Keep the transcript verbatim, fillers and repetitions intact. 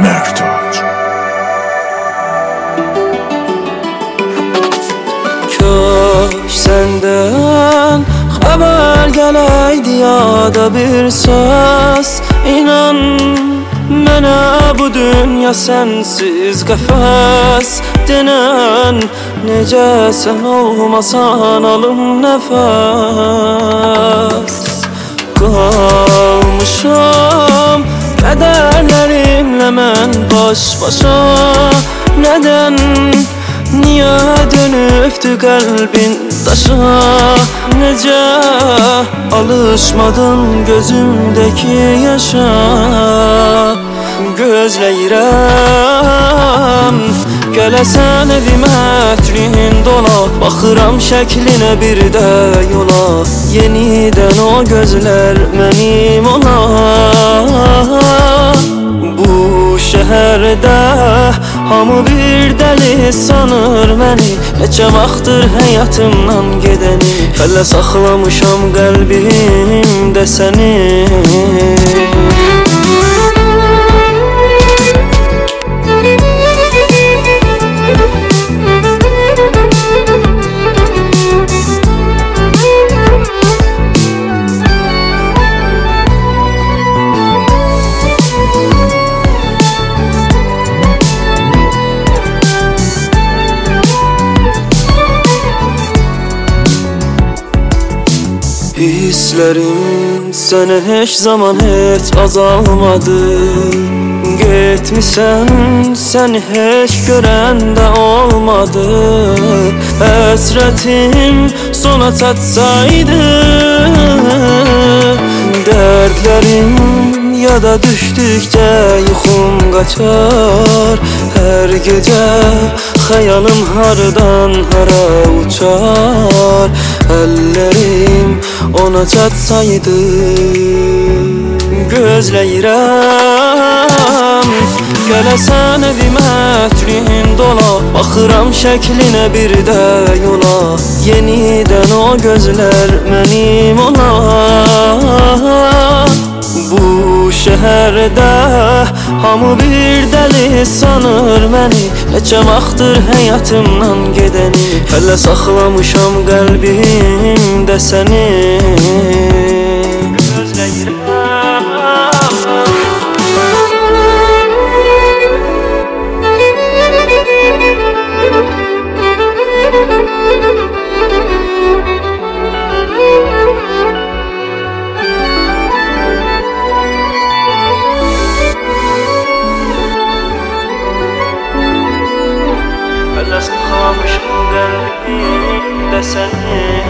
Mertac. Kaş senden haber geleydi ya da bir söz. İnan mənə bu dünya sensiz qəfəs denən. Necə sən olmasan alım nəfəs. Qalmışam qədərlərimlə mən baş başa. Nədən, niyə dönübdü qəlbin daşa? Necə alışmadın gözümdəki yaşa? Gözləyirəm gələsən evimə ətrin dola. Baxıram şəklinə bir də yola. Yenidən o gözlər mənim ola. Bu şəhərdə hamı bir dəli sanır məni. Neçə vaxtdır həyatımdan gedəni. Hələ saxlamışam qəlbimdə səni. Hislərim sənə heç zaman heç azalmadı. Getmisən, səni heç görəndə olmadı. Həsrətim sona çatsaydı, dərdlərim yada düşdükcə yuxum qaçar. Hər gecə xəyalım hardan hara uçar. Əllərim ona çatsaydı. Gözləyirəm gələsən evimə ətrin dola. Baxıram şəklinə bir də yola. Yenidən o gözlər mənim ola. Bu şəhərdə hamı bir dəli sanır məni. Neçə vaxtdır həyatımdan gedəni. Hələ saxlamışam qəlbimdə səni. Gözləyirəm Saxlamışam qəlbimdə səni.